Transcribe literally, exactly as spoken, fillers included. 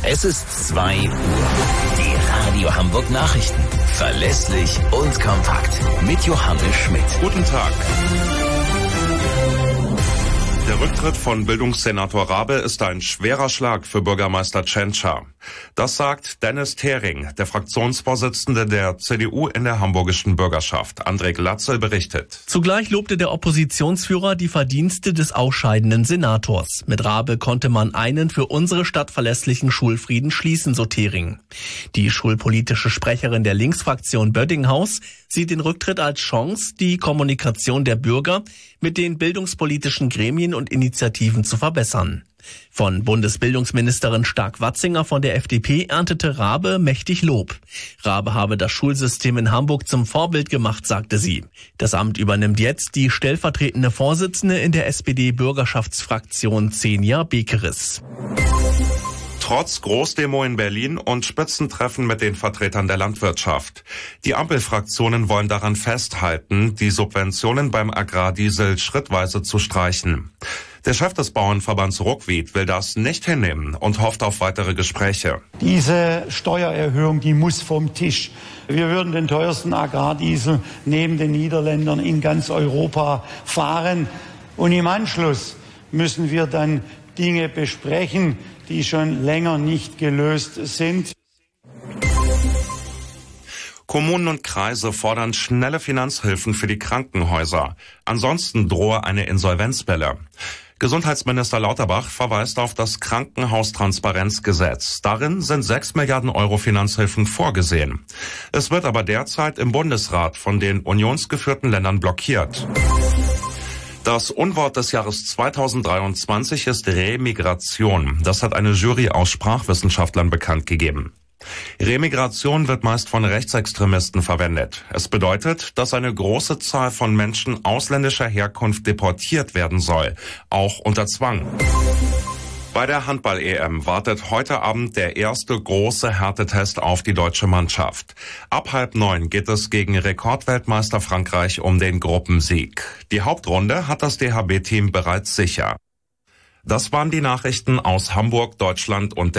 Es ist zwei Uhr. Die Radio Hamburg Nachrichten. Verlässlich und kompakt. Mit Johannes Schmidt. Guten Tag. Der Rücktritt von Bildungssenator Rabe ist ein schwerer Schlag für Bürgermeister Tschentscher. Das sagt Dennis Thering, der Fraktionsvorsitzende der C D U in der hamburgischen Bürgerschaft. André Glatzel berichtet. Zugleich lobte der Oppositionsführer die Verdienste des ausscheidenden Senators. Mit Rabe konnte man einen für unsere Stadt verlässlichen Schulfrieden schließen, so Thering. Die schulpolitische Sprecherin der Linksfraktion Böddinghaus sieht den Rücktritt als Chance, die Kommunikation der Bürger mit den bildungspolitischen Gremien und Initiativen zu verbessern. Von Bundesbildungsministerin Stark-Watzinger von der F D P erntete Rabe mächtig Lob. Rabe habe das Schulsystem in Hamburg zum Vorbild gemacht, sagte sie. Das Amt übernimmt jetzt die stellvertretende Vorsitzende in der S P D-Bürgerschaftsfraktion Xenia Bekeris. Trotz Großdemo in Berlin und Spitzentreffen mit den Vertretern der Landwirtschaft. Die Ampelfraktionen wollen daran festhalten, die Subventionen beim Agrardiesel schrittweise zu streichen. Der Chef des Bauernverbands Ruckwied will das nicht hinnehmen und hofft auf weitere Gespräche. Diese Steuererhöhung, die muss vom Tisch. Wir würden den teuersten Agrardiesel neben den Niederländern in ganz Europa fahren. Und im Anschluss müssen wir dann Dinge besprechen, die schon länger nicht gelöst sind. Kommunen und Kreise fordern schnelle Finanzhilfen für die Krankenhäuser. Ansonsten drohe eine Insolvenzwelle. Gesundheitsminister Lauterbach verweist auf das Krankenhaustransparenzgesetz. Darin sind sechs Milliarden Euro Finanzhilfen vorgesehen. Es wird aber derzeit im Bundesrat von den unionsgeführten Ländern blockiert. Das Unwort des Jahres zweitausenddreiundzwanzig ist Remigration. Das hat eine Jury aus Sprachwissenschaftlern bekannt gegeben. Remigration wird meist von Rechtsextremisten verwendet. Es bedeutet, dass eine große Zahl von Menschen ausländischer Herkunft deportiert werden soll, auch unter Zwang. Bei der Handball-E M wartet heute Abend der erste große Härtetest auf die deutsche Mannschaft. Ab halb neun geht es gegen Rekordweltmeister Frankreich um den Gruppensieg. Die Hauptrunde hat das D H B-Team bereits sicher. Das waren die Nachrichten aus Hamburg, Deutschland und der